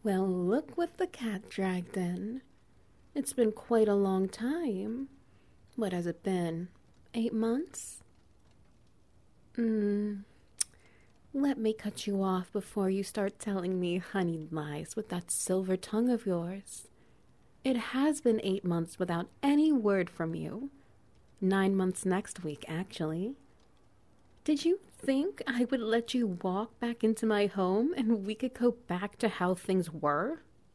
Well, look what the cat dragged in. It's been quite a long time. What has it been? 8 months? Hmm. Let me cut you off before you start telling me honeyed lies with that silver tongue of yours. It has been 8 months without any word from you. 9 months next week, actually. Did you think I would let you walk back into my home and we could go back to how things were?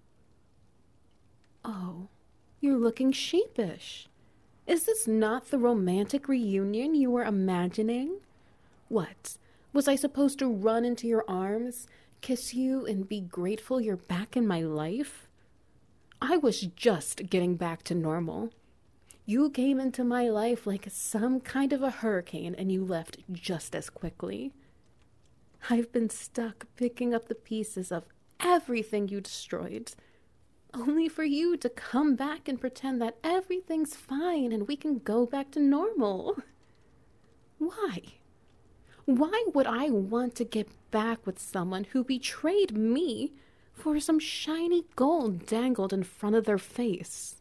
Oh, you're looking sheepish. Is this not the romantic reunion you were imagining? What? Was I supposed to run into your arms, kiss you, and be grateful you're back in my life? I was just getting back to normal. You came into my life like some kind of a hurricane and you left just as quickly. I've been stuck picking up the pieces of everything you destroyed, only for you to come back and pretend that everything's fine and we can go back to normal. Why? Why would I want to get back with someone who betrayed me for some shiny gold dangled in front of their face?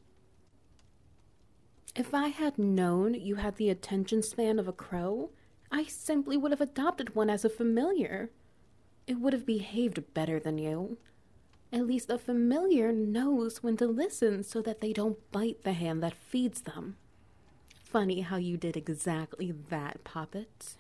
If I had known you had the attention span of a crow, I simply would have adopted one as a familiar. It would have behaved better than you. At least a familiar knows when to listen so that they don't bite the hand that feeds them. Funny how you did exactly that, Poppet.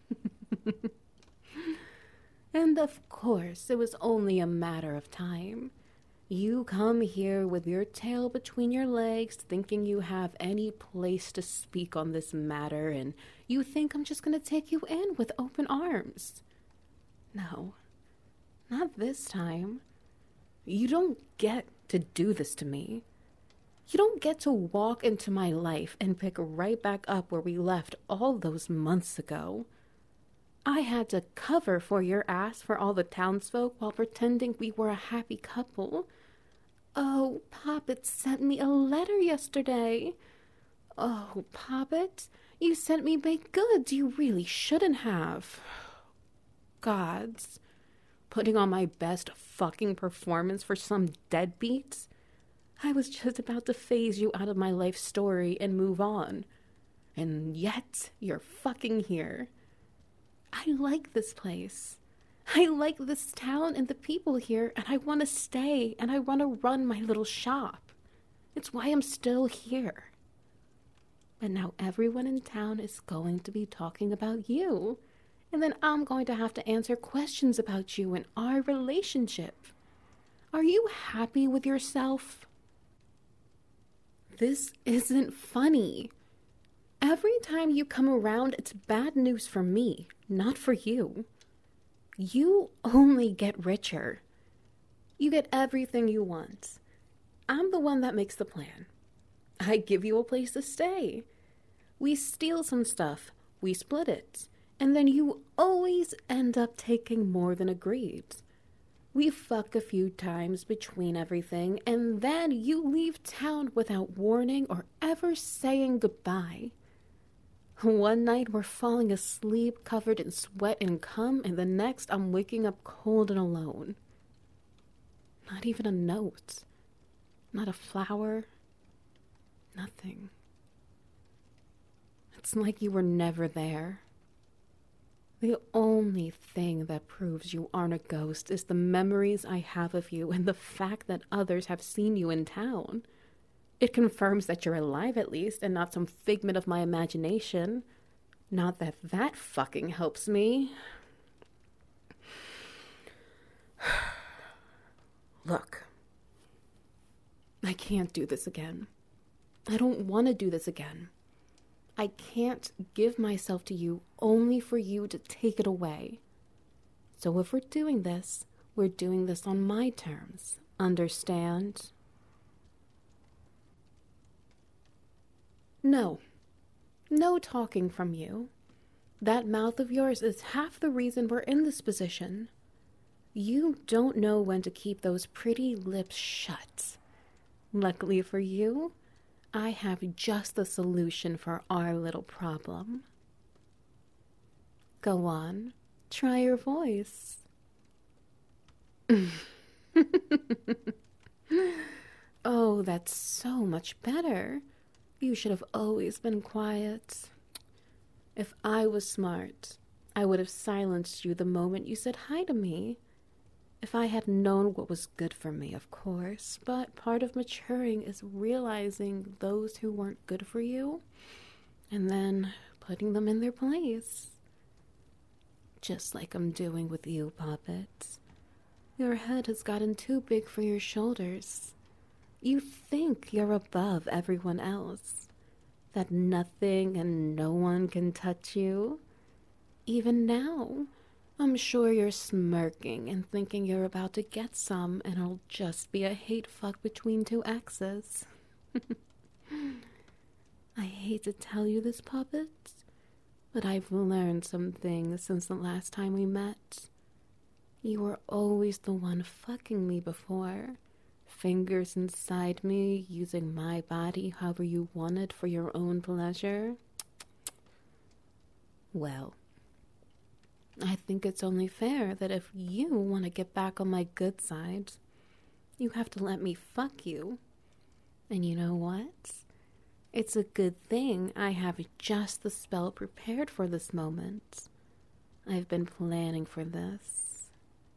And of course, it was only a matter of time. You come here with your tail between your legs, thinking you have any place to speak on this matter, and you think I'm just going to take you in with open arms. No, not this time. You don't get to do this to me. You don't get to walk into my life and pick right back up where we left all those months ago. I had to cover for your ass for all the townsfolk while pretending we were a happy couple. Oh, Poppet sent me a letter yesterday. Oh, Poppet, you sent me baked goods you really shouldn't have. Gods, putting on my best fucking performance for some deadbeats? I was just about to phase you out of my life story and move on. And yet, you're fucking here. I like this place. I like this town and the people here, and I want to stay, and I want to run my little shop. It's why I'm still here. But now everyone in town is going to be talking about you, and then I'm going to have to answer questions about you and our relationship. Are you happy with yourself? This isn't funny. Every time you come around, it's bad news for me, not for you. You only get richer. You get everything you want. I'm the one that makes the plan. I give you a place to stay. We steal some stuff, we split it, and then you always end up taking more than agreed. We fuck a few times between everything, and then you leave town without warning or ever saying goodbye. One night we're falling asleep covered in sweat and cum, and the next I'm waking up cold and alone. Not even a note. Not a flower. Nothing. It's like you were never there. The only thing that proves you aren't a ghost is the memories I have of you and the fact that others have seen you in town. It confirms that you're alive at least and not some figment of my imagination. Not that that fucking helps me. Look, I can't do this again. I don't want to do this again. I can't give myself to you only for you to take it away. So if we're doing this on my terms. Understand? No. No talking from you. That mouth of yours is half the reason we're in this position. You don't know when to keep those pretty lips shut. Luckily for you, I have just the solution for our little problem. Go on, try your voice. Oh, that's so much better. You should have always been quiet. If I was smart, I would have silenced you the moment you said hi to me. If I had known what was good for me, of course, but part of maturing is realizing those who weren't good for you and then putting them in their place. Just like I'm doing with you, Puppet. Your head has gotten too big for your shoulders. You think you're above everyone else, that nothing and no one can touch you. Even now, I'm sure you're smirking and thinking you're about to get some and it'll just be a hate fuck between two exes. I hate to tell you this, Puppet, but I've learned some things since the last time we met. You were always the one fucking me before. Fingers inside me, using my body however you wanted for your own pleasure. Well, I think it's only fair that if you want to get back on my good side, you have to let me fuck you. And you know what? It's a good thing I have just the spell prepared for this moment. I've been planning for this.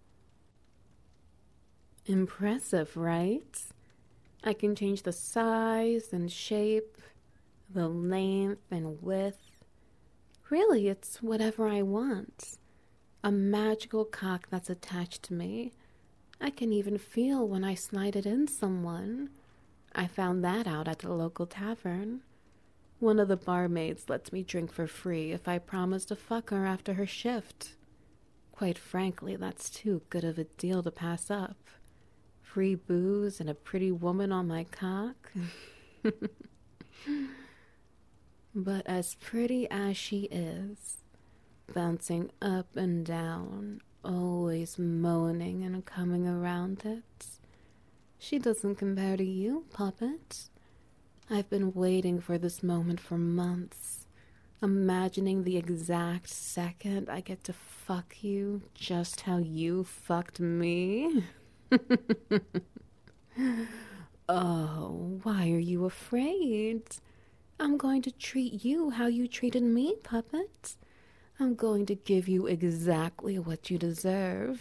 Impressive, right? I can change the size and shape, the length and width. Really, it's whatever I want. A magical cock that's attached to me. I can even feel when I slide it in someone. I found that out at the local tavern. One of the barmaids lets me drink for free if I promise to fuck her after her shift. Quite frankly, that's too good of a deal to pass up. Free booze and a pretty woman on my cock. But as pretty as she is, bouncing up and down, always moaning and coming around it, she doesn't compare to you, Puppet. I've been waiting for this moment for months, imagining the exact second I get to fuck you just how you fucked me. Oh, why are you afraid? I'm going to treat you how you treated me, Puppet. I'm going to give you exactly what you deserve.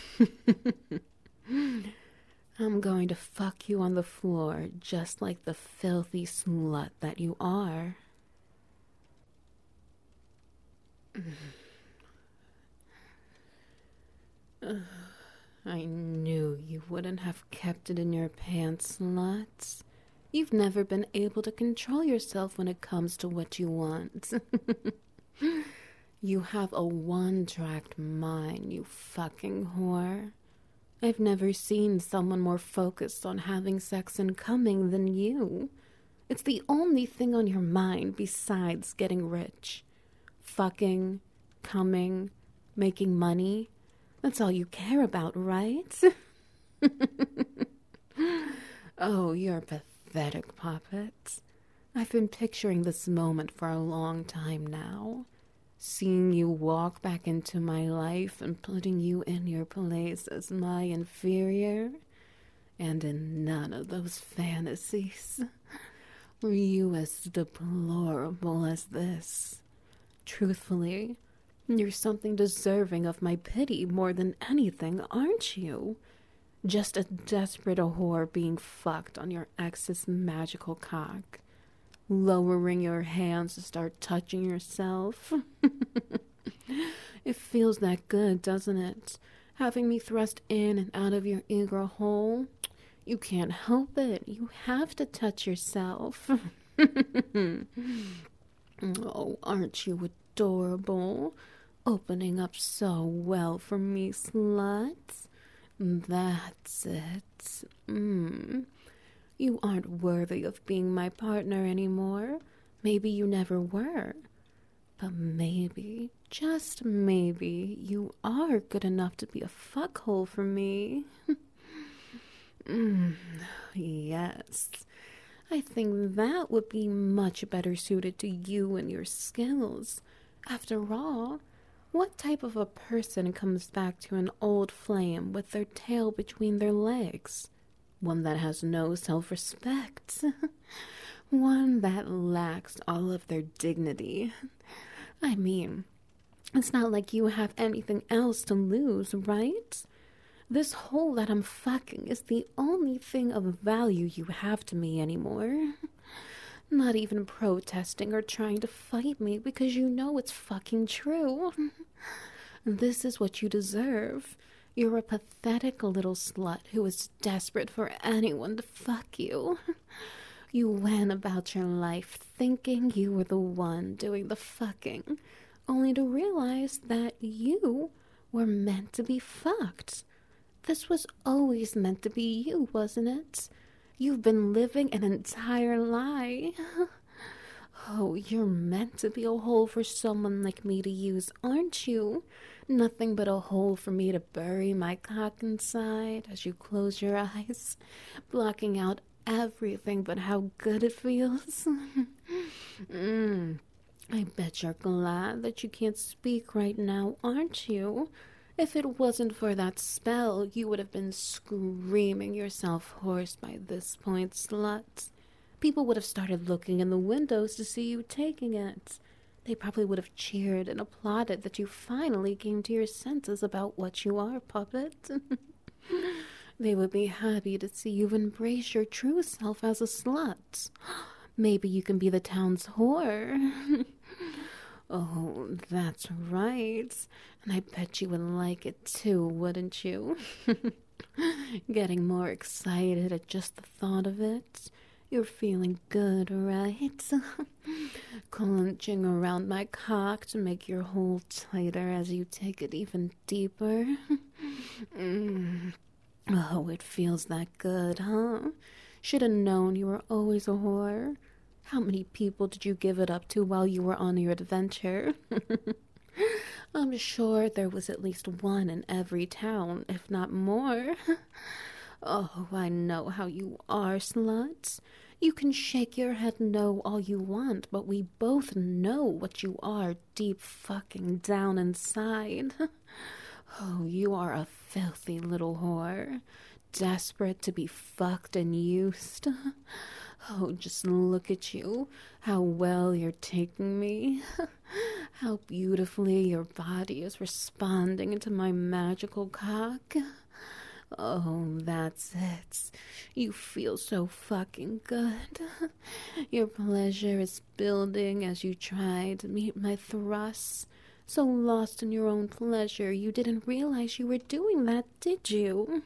I'm going to fuck you on the floor just like the filthy slut that you are. I knew you wouldn't have kept it in your pants, slut. You've never been able to control yourself when it comes to what you want. You have a one-tracked mind, you fucking whore. I've never seen someone more focused on having sex and coming than you. It's the only thing on your mind besides getting rich. Fucking, coming, making money. That's all you care about, right? Oh, you're pathetic, Puppet. I've been picturing this moment for a long time now. Seeing you walk back into my life and putting you in your place as my inferior. And in none of those fantasies were you as deplorable as this. Truthfully, you're something deserving of my pity more than anything, aren't you? Just a desperate whore being fucked on your ex's magical cock. Lowering your hands to start touching yourself. It feels that good, doesn't it? Having me thrust in and out of your eager hole. You can't help it. You have to touch yourself. Oh, aren't you adorable? Opening up so well for me, slut. That's it. You aren't worthy of being my partner anymore. Maybe you never were. But maybe, just maybe, you are good enough to be a fuckhole for me. Yes. I think that would be much better suited to you and your skills. After all, What type of a person comes back to an old flame with their tail between their legs? One that has no self-respect. One that lacks all of their dignity. I mean, it's not like you have anything else to lose, right? This hole that I'm fucking is the only thing of value you have to me anymore. Not even protesting or trying to fight me because you know it's fucking true. This is what you deserve. You're a pathetic little slut who is desperate for anyone to fuck you. You went about your life thinking you were the one doing the fucking, only to realize that you were meant to be fucked. This was always meant to be you, wasn't it? You've been living an entire lie. Oh, you're meant to be a hole for someone like me to use, aren't you? Nothing but a hole for me to bury my cock inside as you close your eyes, blocking out everything but how good it feels. I bet you're glad that you can't speak right now, aren't you? If it wasn't for that spell, you would have been screaming yourself hoarse by this point, slut. People would have started looking in the windows to see you taking it. They probably would have cheered and applauded that you finally came to your senses about what you are, puppet. They would be happy to see you embrace your true self as a slut. Maybe you can be the town's whore. Oh, that's right. And I bet you would like it too, wouldn't you? Getting more excited at just the thought of it. You're feeling good, right? Clenching around my cock to make your hole tighter as you take it even deeper. Oh, it feels that good, huh? Should have known you were always a whore. How many people did you give it up to while you were on your adventure? I'm sure there was at least one in every town, if not more. Oh, I know how you are, slut. You can shake your head no all you want, but we both know what you are deep fucking down inside. Oh, you are a filthy little whore, desperate to be fucked and used. Oh, just look at you, how well you're taking me, how beautifully your body is responding to my magical cock. Oh, that's it. You feel so fucking good. Your pleasure is building as you try to meet my thrusts. So lost in your own pleasure, you didn't realize you were doing that, did you?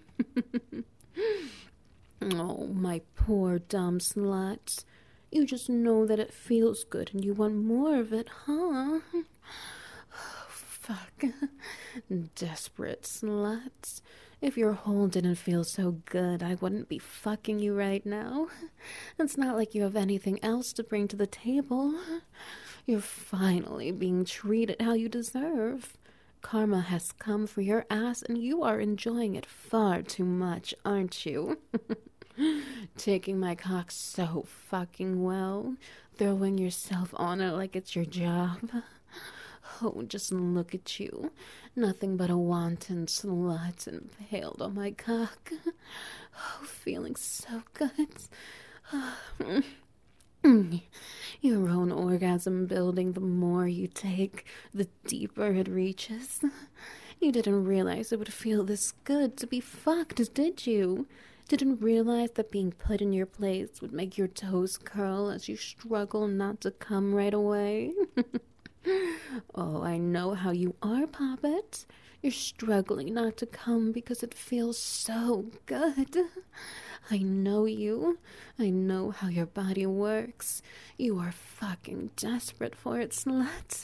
Oh, my poor dumb slut. You just know that it feels good and you want more of it, huh? Oh, fuck. Desperate slut. If your hole didn't feel so good, I wouldn't be fucking you right now. It's not like you have anything else to bring to the table. You're finally being treated how you deserve. Karma has come for your ass and you are enjoying it far too much, aren't you? Taking my cock so fucking well, throwing yourself on it like it's your job. Oh, just look at you. Nothing but a wanton slut impaled on my cock. Oh, feeling so good. Your own orgasm building, the more you take, the deeper it reaches. You didn't realize it would feel this good to be fucked, did you? Didn't realize that being put in your place would make your toes curl as you struggle not to come right away? Oh, I know how you are, Poppet. You're struggling not to come because it feels so good. I know you. I know how your body works. You are fucking desperate for it, slut.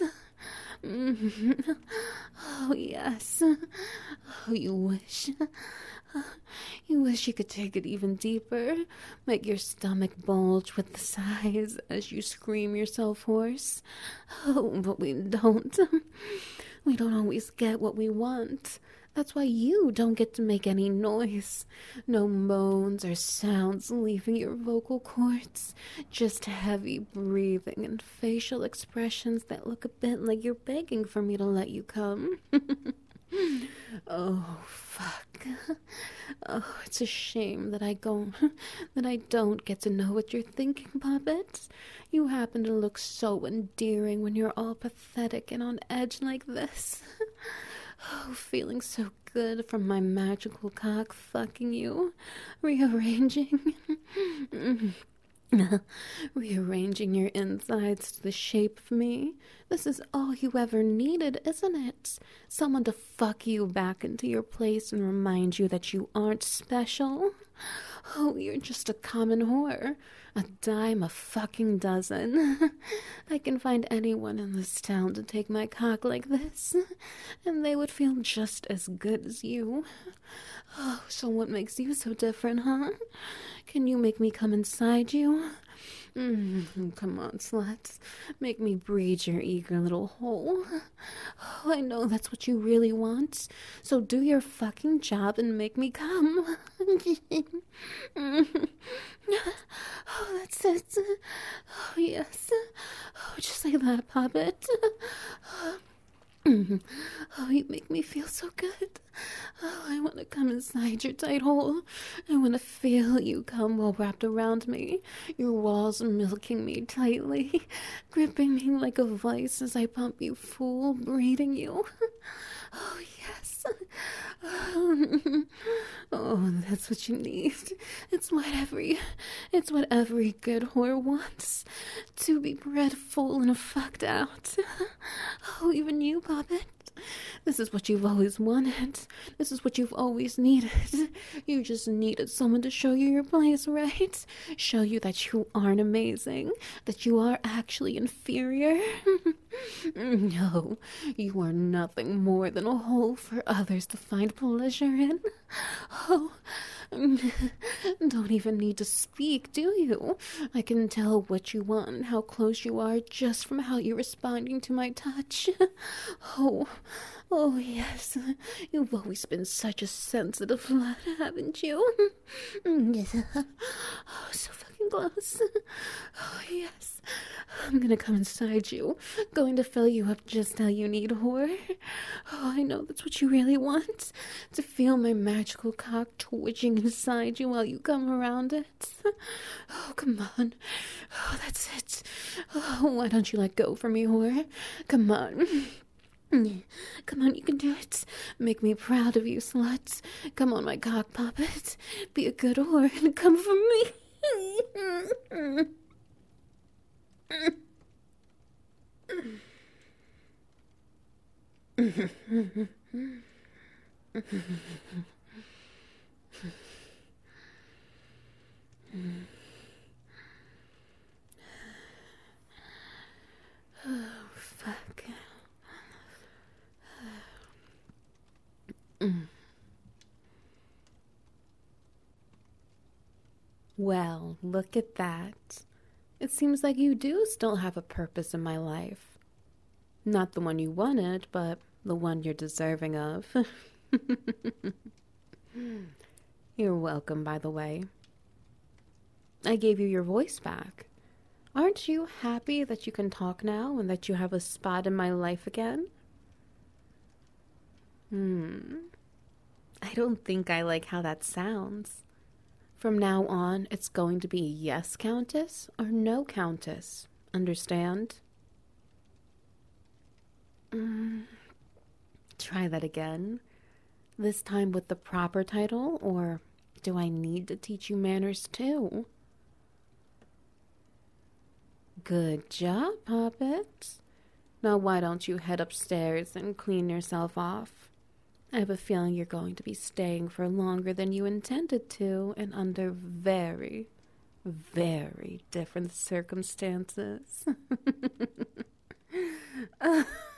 Oh, yes. Oh, you wish. You wish you could take it even deeper. Make your stomach bulge with the sighs as you scream yourself hoarse. Oh, but we don't. We don't always get what we want. That's why you don't get to make any noise. No moans or sounds leaving your vocal cords. Just heavy breathing and facial expressions that look a bit like you're begging for me to let you come. Oh, fuck. Oh, it's a shame that I don't get to know what you're thinking, Puppet. You happen to look so endearing when you're all pathetic and on edge like this. Oh, feeling so good from my magical cock fucking you. Rearranging. Rearranging your insides to the shape of me. This is all you ever needed, isn't it? Someone to fuck you back into your place and remind you that you aren't special. Oh, you're just a common whore. A dime a fucking dozen. I can find anyone in this town to take my cock like this, and they would feel just as good as you. Oh, so what makes you so different, huh? Can you make me come inside you? Come on, slut. Make me breed your eager little hole. Oh, I know that's what you really want. So do your fucking job and make me come. Oh, that's it. Oh, yes. Oh, just like that, Puppet. Oh, you make me feel so good. Oh, I want to come inside your tight hole. I want to feel you come all wrapped around me, your walls milking me tightly, gripping me like a vice as I pump you full, breathing you. Oh, yes. Oh, that's what you need. It's what every good whore wants. To be bred full and fucked out. Oh, even you, Puppet. This is what you've always wanted. This is what you've always needed. You just needed someone to show you your place, right? Show you that you aren't amazing, that you are actually inferior. No, you are nothing more than a hole for others to find pleasure in. Oh, don't even need to speak, do you? I can tell what you want, how close you are, just from how you're responding to my touch. Oh, yes. You've always been such a sensitive slut, haven't you? Oh, so fucking close. Oh, yes. I'm gonna come inside you, going to fill you up just how you need, whore. Oh, I know that's what you really want, to feel my magical cock twitching inside you while you come around it. Oh, come on. Oh, that's it. Oh, why don't you let go for me, whore? Come on. Come on, you can do it. Make me proud of you, slut. Come on, my cock puppet. Be a good whore and come for me. Oh, fuck. Well, look at that. It seems like you do still have a purpose in my life. Not the one you wanted, but the one you're deserving of. You're welcome, by the way. I gave you your voice back. Aren't you happy that you can talk now and that you have a spot in my life again? I don't think I like how that sounds. From now on, it's going to be yes, Countess, or no, Countess. Understand? Try that again. This time with the proper title, or do I need to teach you manners too? Good job, Puppet. Now why don't you head upstairs and clean yourself off? I have a feeling you're going to be staying for longer than you intended to, and under very, very different circumstances.